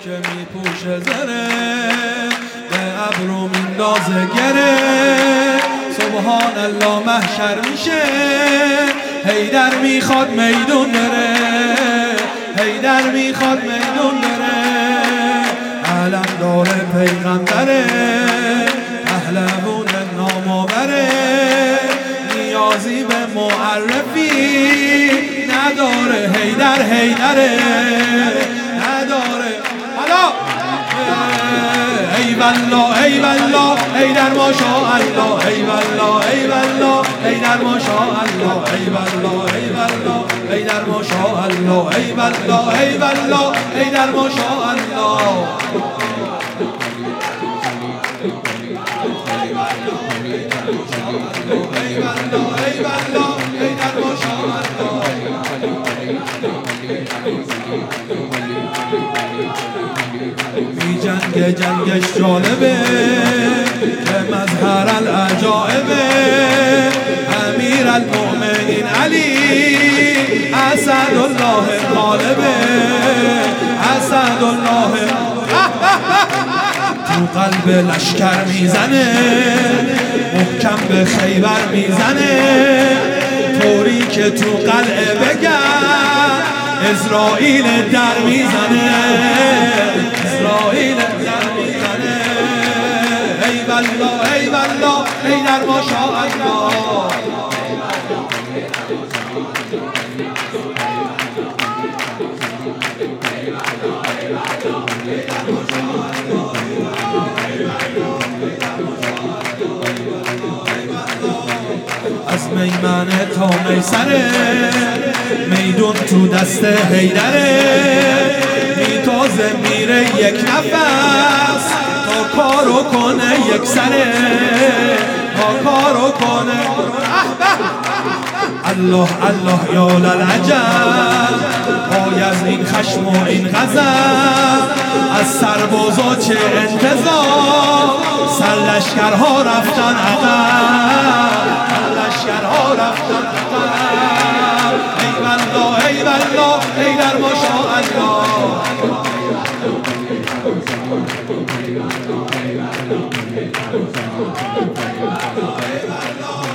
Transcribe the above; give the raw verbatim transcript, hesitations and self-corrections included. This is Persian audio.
که میپوشه زره به ابرو میندازه گره سبحان الله محشر میشه حیدر میخواد میدون بره حیدر میخواد میدون بره علم داره پیغمبره پهلوون نامآوره نیازی به معرفی نداره حیدر حیدره نداره حالا ای والله ای والله حیدر ماشاءالله ای والله ای والله حیدر ماشاءالله ای والله ای والله حیدر ماشاءالله ای والله ای والله حیدر ماشاءالله بی جنگ جنگش جالبه به مظهر العجائبه امیر المؤمنین علی اسد الله غالبه اسد الله تو قلب لشکر میزنه محکم به خیبر میزنه طوری که تو قلعه بگن اسرائیل در میزنه اسرائیل در میزنه ای والله ای والله ای در ماشاءالله از میمنه تا میسره میدون تو دست حیدره میتازه میره یک نفس تا کارو کنه یک سره تا کارو کنه الله الله یا للعجب پای از این خشم و این غضب از سربازا چه انتظار سر لشکرها رفتن عقب لشکرها رفتن عقب ای والله ای والله ای در ماشاءالله ای والله